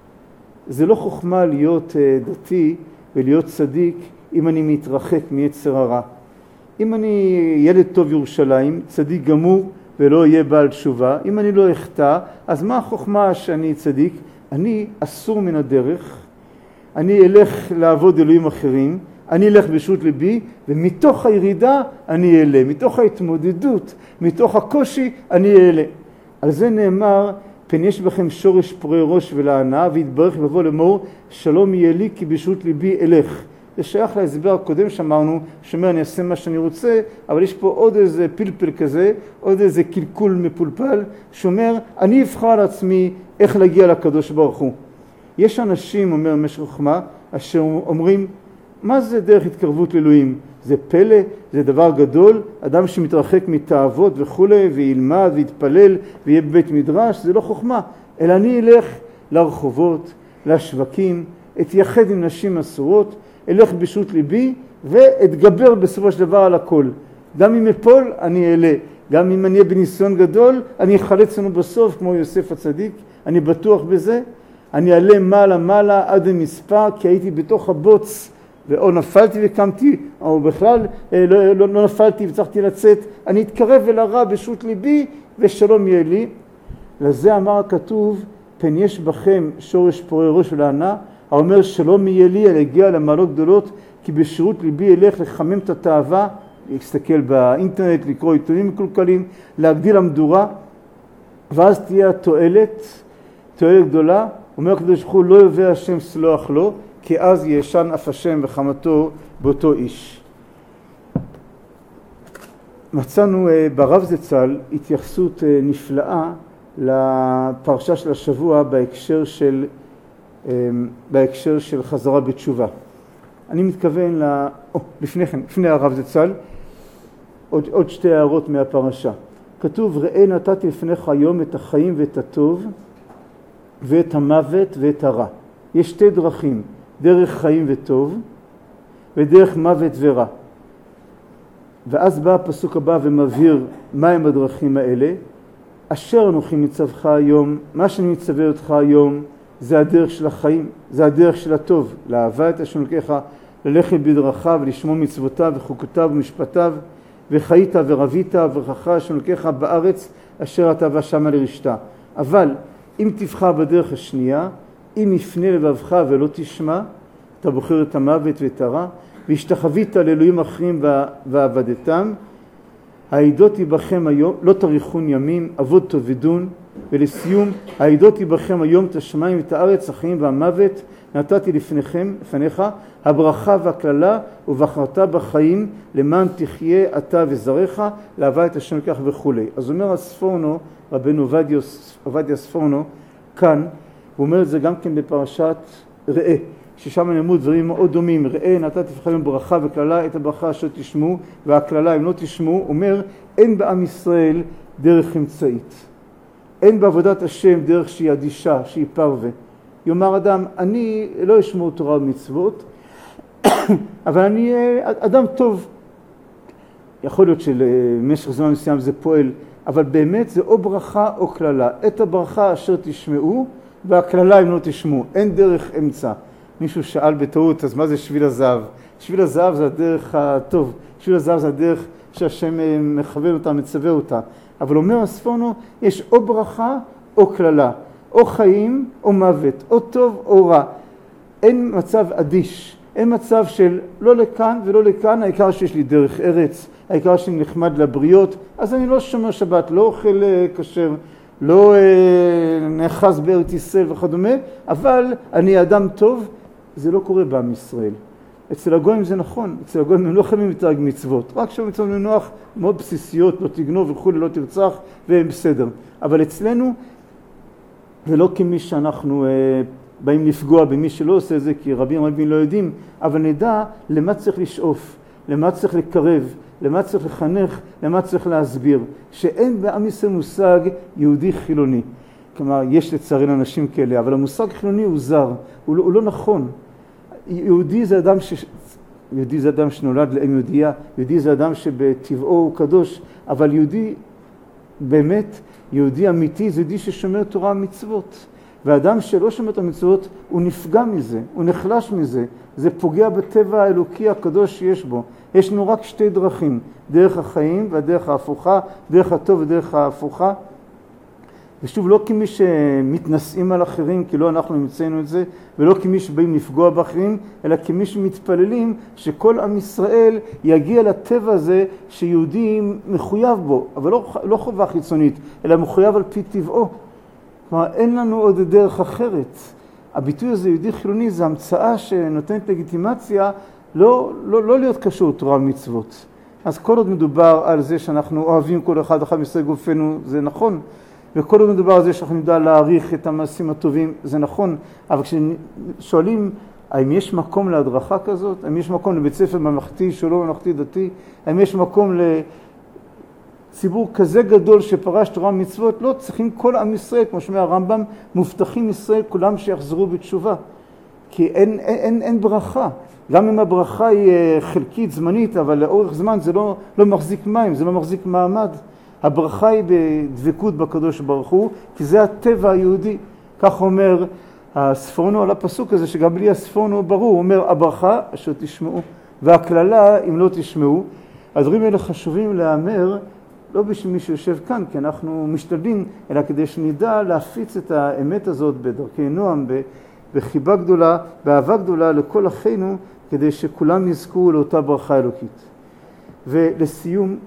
זה לא חוכמה להיות דתי ולהיות צדיק אם אני מתרחק מיצר הרע. אם אני ילד טוב ירושלים, צדיק גמור ולא יהיה בעל תשובה, אם אני לא אחטא, אז מה החוכמה שאני צדיק? אני אסור מן הדרך, אני אלך לעבוד אלוהים אחרים, אני אלך בשרירות ליבי, ומתוך הירידה אני אעלה, מתוך ההתמודדות, מתוך הקושי אני אעלה. על זה נאמר, פן יש בכם שורש פורה ראש ולהנאה, והתברך ובוא לאמור, שלום יהיה לי כי בשרירות ליבי אלך. זה שייך להסבר הקודם שאמרנו, שאומר אני אעשה מה שאני רוצה, אבל יש פה עוד איזה פלפל כזה, עוד איזה קלקול מפולפל, שאומר אני אבחר על עצמי איך להגיע לקדוש ברוך הוא. יש אנשים, אומר משך חוכמה, אשר אומרים, מה זה דרך התקרבות לאלוהים? זה פלא, זה דבר גדול, אדם שמתרחק מתאוות וכו' וילמד ויתפלל ויהיה בבית מדרש, זה לא חוכמה, אלא אני אלך לרחובות, לשווקים, אתייחד עם נשים אסורות, אלך בשרירות ליבי ואתגבר בסופו של דבר על הכל. גם אם אפול אני אעלה, גם אם אני אהיה בניסיון גדול, אני אחלץ לנו בסוף כמו יוסף הצדיק, אני בטוח בזה. אני אעלה מעלה עד למספר, כי הייתי בתוך הבוץ, ואו נפלתי וקמתי, או בכלל לא נפלתי וצריכתי לצאת. אני אתקרב אל הרע בשרירות ליבי, ושלום יהיה לי. לזה אמר הכתוב, פן יש בכם שורש פורה ראש ולהנאה, האומר שלום יהיה לי, להגיע למעלות גדולות, כי בשרירות ליבי ילך לחמם את התאווה, להסתכל באינטרנט, לקרוא עיתונים מקולקלים, להגדיל המדורה, ואז תהיה התועלת, תועלת גדולה. אומר הקדוש ברוך הוא, לא יבוא השם סלוח לו, כי אז ישן אף השם וחמתו באותו איש. מצאנו ברב זצ"ל התייחסות נפלאה לפרשה של השבוע בהקשר של חזרה בתשובה. אני מתכוון לפני הרב זצ"ל, עוד שתי הערות מהפרשה. כתוב, ראה נתתי לפניך היום את החיים ואת הטוב, ואת המוות ואת הרע. יש שתי דרכים, דרך חיים וטוב ודרך מוות ורע. ואז בא הפסוק הבא ומבהיר מהם הדרכים האלה. אשר אנוכי מצווך היום, מה שאני מצווה אותך היום, זה הדרך של החיים, זה הדרך של הטוב, לאהבה את השם אלוקיך, ללכת בדרכיו ולשמור מצוותיו וחוקותיו ומשפטיו, וחיית ורבית וברכך השם אלוקיך בארץ אשר אתה ושמה לרשתה. אבל אם תבחר בדרך השנייה, אם יפנה לבבך ולא תשמע, אתה בוחר את המוות ואת הרע, והשתחווית לאלוהים אחרים ועבדתם, העידותי בכם היום, לא תאריכון ימים, עבוד תאבדון. ולסיום, העידותי בכם היום את השמיים ואת הארץ, החיים והמוות, נתתי לפניך הברכה והכללה, ובחרת בחיים למען תחיה אתה וזרעך, לאהבה את השם כך וכו'. אז אומר הספורנו, רבנו עובדיה ספורנו, כאן, הוא אומר את זה גם כן בפרשת ראה, ששם נאמרו דברים מאוד דומים. ראה נתתי לפניכם ברכה וכללה, את הברכה אשר תשמעו, והכללה אם לא תשמעו, אומר אין בעם ישראל דרך אמצעית. אין בעבודת השם דרך שהיא אדישה, שהיא פרווה. יאמר אדם, אני לא אשמור תורה ומצוות, אבל אני אדם טוב. יכול להיות שלמשך זמן מסוים זה פועל, אבל באמת זה או ברכה או כללה. את הברכה אשר תשמעו, והכללה אם לא תשמעו. אין דרך אמצע. מישהו שאל בטעות, אז מה זה שביל הזהב? שביל הזהב זה הדרך הטוב. שביל הזהב זה הדרך שהשם מכוון אותה, מצווה אותה. אבל אומר הספורנו, יש או ברכה או כללה, או חיים או מוות, או טוב או רע. אין מצב אדיש, אין מצב של לא לכאן ולא לכאן, העיקר שיש לי דרך ארץ, העיקר שאני נחמד לבריות, אז אני לא שומר שבת, לא אוכל כשר, לא נאחז בארץ ישראל וכדומה, אבל אני אדם טוב, זה לא קורה בעם ישראל. אצל הגויים זה נכון, אצל הגויים הם לא חייבים לתרג מצוות, רק שם מצוות מנוח מאוד בסיסיות, לא תגנוב וכו', לא תרצח, והם בסדר. אבל אצלנו, ולא כמי שאנחנו באים לפגוע במי שלא עושה זה, כי רבים לא יודעים, אבל נדע למה צריך לשאוף, למה צריך לקרב, למה צריך לחנך, למה צריך להסביר, שאין בעם ישראל מושג יהודי חילוני. כלומר, יש לצערנו אנשים כאלה, אבל המושג חילוני הוא זר, הוא לא נכון. יהודי זה אדם שנולד לאם יהודייה, יהודי זה אדם שבטבעו הוא קדוש, אבל יהודי באמת, יהודי אמיתי זה יהודי ששומר תורה ומצוות. ואדם שלא שומר את המצוות הוא נפגע מזה, הוא נחלש מזה, זה פוגע בטבע האלוקי הקדוש שיש בו. יש לנו רק שתי דרכים, דרך החיים והדרך ההפוכה, דרך הטוב ודרך ההפוכה. ושוב, לא כמי שמתנשאים על אחרים, כי לא אנחנו נמצאנו את זה, ולא כמי שבאים לפגוע באחרים, אלא כמי שמתפללים שכל עם ישראל יגיע לטבע הזה שיהודי מחויב בו, אבל לא חובה חיצונית, אלא מחויב על פי טבעו. כלומר, אין לנו עוד דרך אחרת. הביטוי הזה, יהודי חילוני, זה המצאה שנותנת לגיטימציה לא להיות קשור תורה ומצוות. אז כל עוד מדובר על זה שאנחנו אוהבים כל אחד מישראל גופנו, זה נכון. וכל עוד מדובר על זה שאנחנו נדע להעריך את המעשים הטובים, זה נכון. אבל כששואלים, האם יש מקום להדרכה כזאת? האם יש מקום לבית ספר ממלכתי, שלא ממלכתי דתי? האם יש מקום לציבור כזה גדול שפרש תורה ומצוות? לא, צריכים כל עם ישראל, כמו שאומר הרמב"ם, מובטחים ישראל, כולם שיחזרו בתשובה. כי אין ברכה. גם אם הברכה היא חלקית, זמנית, אבל לאורך זמן זה לא מחזיק מים, זה לא מחזיק מעמד. הברכה היא בדבקות בקדוש ברוך הוא, כי זה הטבע היהודי. כך אומר הספורנו על הפסוק הזה, שגם בלי הספורנו ברור, הוא אומר, הברכה אשר תשמעו, והכללה אם לא תשמעו. הדברים האלה חשובים לאמר, לא בשביל מי שיושב כאן, כי אנחנו משתדלים, אלא כדי שנדע להפיץ את האמת הזאת בדרכי נועם, בחיבה גדולה, באהבה גדולה לכל אחינו, כדי שכולם יזכו לאותה ברכה אלוקית. ולסיום,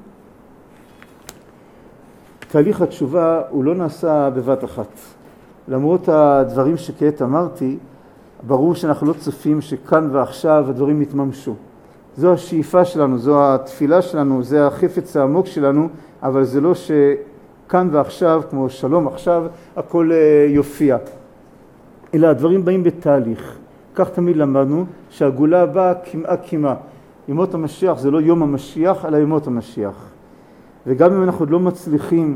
תהליך התשובה הוא לא נעשה בבת אחת. למרות הדברים שכעת אמרתי, ברור שאנחנו לא צופים שכאן ועכשיו הדברים יתממשו. זו השאיפה שלנו, זו התפילה שלנו, זה החפץ העמוק שלנו, אבל זה לא שכאן ועכשיו, כמו שלום עכשיו, הכל יופיע. אלא הדברים באים בתהליך. כך תמיד למדנו שהגאולה באה כמעה. ימות המשיח זה לא יום המשיח, אלא ימות המשיח. וגם אם אנחנו לא מצליחים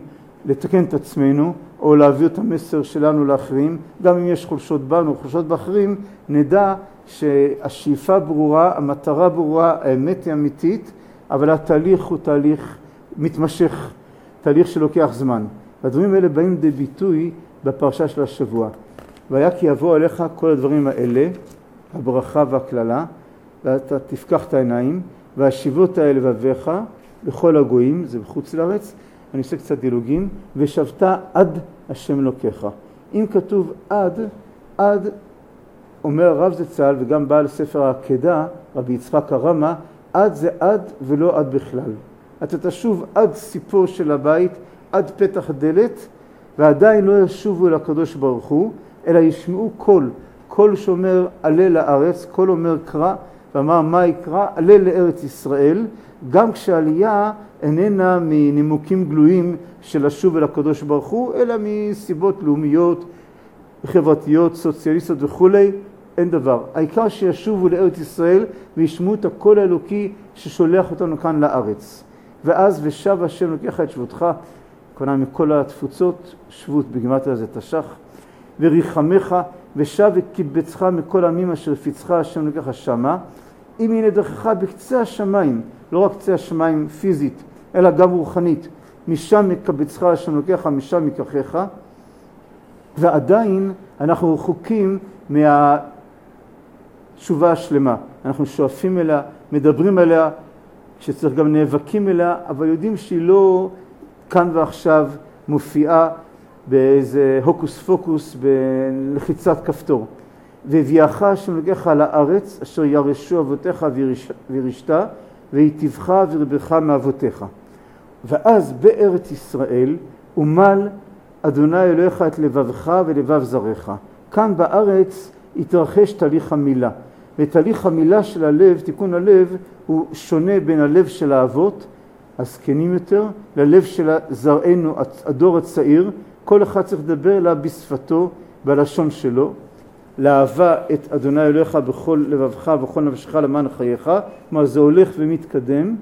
לתקן את עצמנו, או להעביר את המסר שלנו לאחרים. גם אם יש חולשות בנו, חולשות באחרים, נדע שהשאיפה ברורה, המטרה ברורה, האמת היא אמיתית, אבל התהליך הוא תהליך מתמשך, תהליך שלוקח זמן. הדברים האלה באים די ביטוי בפרשה של השבוע. והיה כי יבוא עליך כל הדברים האלה, הברכה והכללה, ואתה תפקח את העיניים, והשיבות האלה לבביך בכל הגויים, זה בחוץ לארץ, אני עושה קצת דילוגים, ושבת עד השם אלוקיך. אם כתוב עד, אומר הרב זצ"ל וגם בעל ספר העקדה, רבי יצחק הרמה, עד זה עד ולא עד בכלל. אתה תשוב עד סיפור של הבית, עד פתח דלת, ועדיין לא ישובו אל הקדוש ברוך הוא, אלא ישמעו קול שאומר עלה לארץ, קול אומר קרא, ואמר מה יקרא? עלה לארץ ישראל, גם כשעלייה איננה מנימוקים גלויים של לשוב אל הקדוש ברוך הוא, אלא מסיבות לאומיות, חברתיות, סוציאליסטיות וכו', אין דבר. העיקר שישובו לארץ ישראל וישמעו את הקול האלוקי ששולח אותנו כאן לארץ. ואז ושב השם לוקח את שבותך, כונה מכל התפוצות, שבות בגימטריה זה תש"ח, וריחמך ושב וקיבצך מכל העמים אשר הפיצך השם לוקח שמה, אם הנה דרכך בקצה השמיים, לא רק קצה השמיים פיזית, אלא גם רוחנית, משם מקבצך השם לוקח, משם מקחך, ועדיין אנחנו רחוקים מהתשובה השלמה. אנחנו שואפים אליה, מדברים עליה, שצריך גם נאבקים אליה, אבל יודעים שהיא לא כאן ועכשיו מופיעה באיזה הוקוס פוקוס, בלחיצת כפתור. והביאך השם לוקח על הארץ, אשר ירשו אבותיך וירשת, והיטיבך ורבך מאבותיך. ואז בארץ ישראל, ומל אדוני אלוהיך את לבבך ולבב זרעך. כאן בארץ התרחש תהליך המילה. ותהליך המילה של הלב, תיקון הלב, הוא שונה בין הלב של האבות, הזקנים יותר, ללב של זרענו, הדור הצעיר. כל אחד צריך לדבר לה בשפתו, בלשון שלו. לאהבה את אדוני אלוהיך בכל לבבך ובכל נפשך למען חייך. כלומר, זה הולך ומתקדם.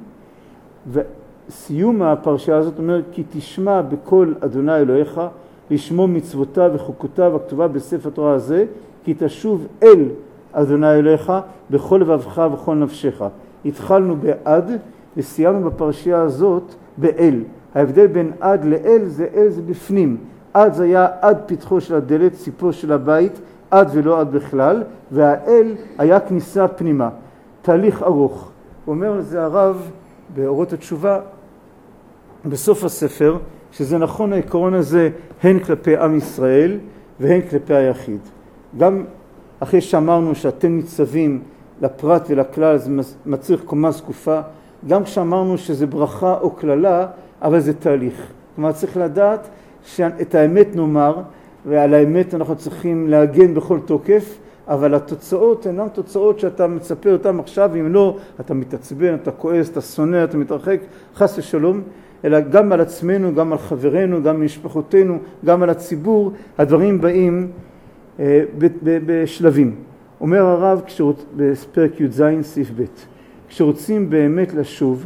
וסיום הפרשה הזאת אומר, כי תשמע בכל אדוני אלוהיך, לשמוע מצוותיו וחוקותיו הכתובה בספר התורה הזה, כי תשוב אל אדוני אלוהיך בכל לבבך ובכל נפשך. התחלנו בעד וסיימנו בפרשייה הזאת באל. ההבדל בין עד לאל זה אל זה בפנים. עד זה היה עד פתחו של הדלת, סיפור של הבית, עד ולא עד בכלל, והאל היה כניסה פנימה. תהליך ארוך. הוא אומר לזה הרב באורות התשובה, בסוף הספר, שזה נכון העקרון הזה הן כלפי עם ישראל והן כלפי היחיד. גם אחרי שאמרנו שאתם ניצבים לפרט ולכלל, זה מצריך קומה זקופה, גם כשאמרנו שזה ברכה או כללה, אבל זה תהליך. כלומר, צריך לדעת שאת האמת נאמר, ועל האמת אנחנו צריכים להגן בכל תוקף, אבל התוצאות אינן תוצאות שאתה מצפה אותן עכשיו, אם לא, אתה מתעצבן, אתה כועס, אתה שונא, אתה מתרחק, חס ושלום, אלא גם על עצמנו, גם על חברינו, גם על משפחותינו, גם על הציבור, הדברים באים בשלבים. אומר הרב בפרק י"ז סעיף ב', כשרוצים באמת לשוב,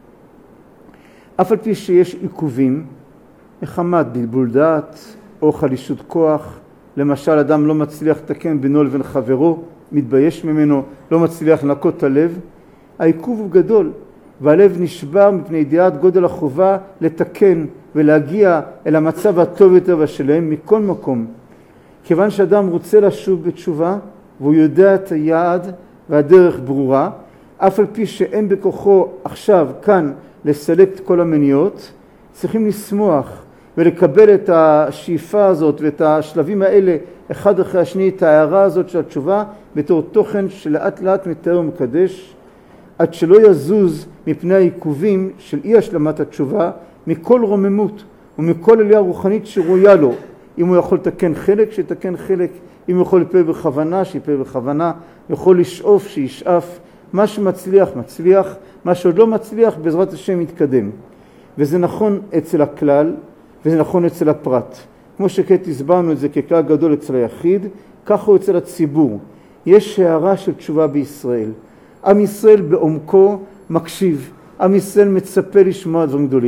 אף על פי שיש עיכובים, מחמת בלבול דעת או חלישות כוח, למשל אדם לא מצליח לתקן בינו לבין חברו, מתבייש ממנו, לא מצליח לנקות את הלב, העיכוב הוא גדול, והלב נשבר מפני ידיעת גודל החובה לתקן ולהגיע אל המצב הטוב יותר והשלם מכל מקום. כיוון שאדם רוצה לשוב בתשובה, והוא יודע את היעד והדרך ברורה, אף על פי שאין בכוחו עכשיו כאן לסלק את כל המניעות, צריכים לשמוח ולקבל את השאיפה הזאת ואת השלבים האלה אחד אחרי השני, את ההערה הזאת של התשובה בתור תוכן שלאט לאט מתאר ומקדש, עד שלא יזוז מפני העיכובים של אי השלמת התשובה מכל רוממות ומכל עלייה רוחנית שרויה לו. אם הוא יכול לתקן חלק, שיתקן חלק. אם הוא יכול לפעול בכוונה, שיפעל בכוונה. יכול לשאוף, שישאף. מה שמצליח, מצליח. מה שעוד לא מצליח, בעזרת השם יתקדם. וזה נכון אצל הכלל, וזה נכון אצל הפרט. כמו שכעת הסברנו את זה ככלל גדול אצל היחיד, ככה הוא אצל הציבור. יש הערה של תשובה בישראל. עם ישראל בעומקו מקשיב. עם ישראל מצפה לשמוע דברים גדולים.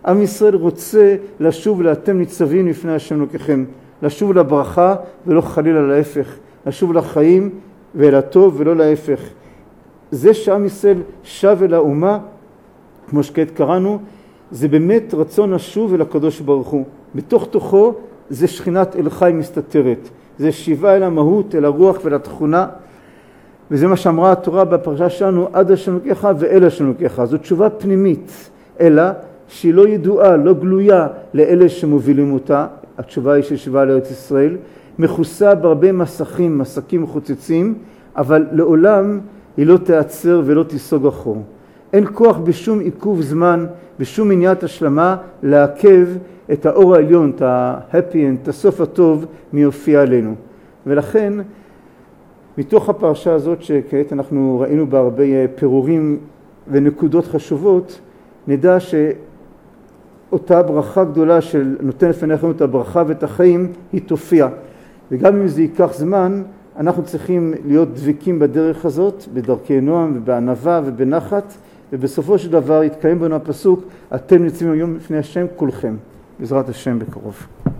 עם ישראל רוצה לשוב לאתם ניצבים לפני השם אלוקיכם, לשוב לברכה ולא חלילה להפך, לשוב לחיים ואל הטוב ולא להפך. זה שעם ישראל שב אל האומה, כמו שכעת קראנו, זה באמת רצון לשוב אל הקדוש ברוך הוא. בתוך תוכו זה שכינת אל חי מסתתרת, זה שיבה אל המהות, אל הרוח ואל התכונה, וזה מה שאמרה התורה בפרשה שלנו, עד השם אלוקיך ואל השם אלוקיך. זו תשובה פנימית, אלא שהיא לא ידועה, לא גלויה לאלה שמובילים אותה. התשובה היא של שיבה לארץ ישראל, מכוסה בהרבה מסקים וחוצצים, אבל לעולם היא לא תעצר ולא תיסוג אחור. אין כוח בשום עיכוב זמן, בשום מניעת השלמה, לעכב את האור העליון, את ה-happy end, את הסוף הטוב מיופיע עלינו. ולכן, מתוך הפרשה הזאת שכעת אנחנו ראינו בה הרבה פירורים ונקודות חשובות, נדע שאותה ברכה גדולה של נותן לפניכם את הברכה ואת החיים, היא תופיע. וגם אם זה ייקח זמן, אנחנו צריכים להיות דבקים בדרך הזאת, בדרכי נועם ובענווה ובנחת, ובסופו של דבר יתקיים בנו הפסוק, אתם ניצבים היום לפני השם כולכם, בעזרת השם בקרוב.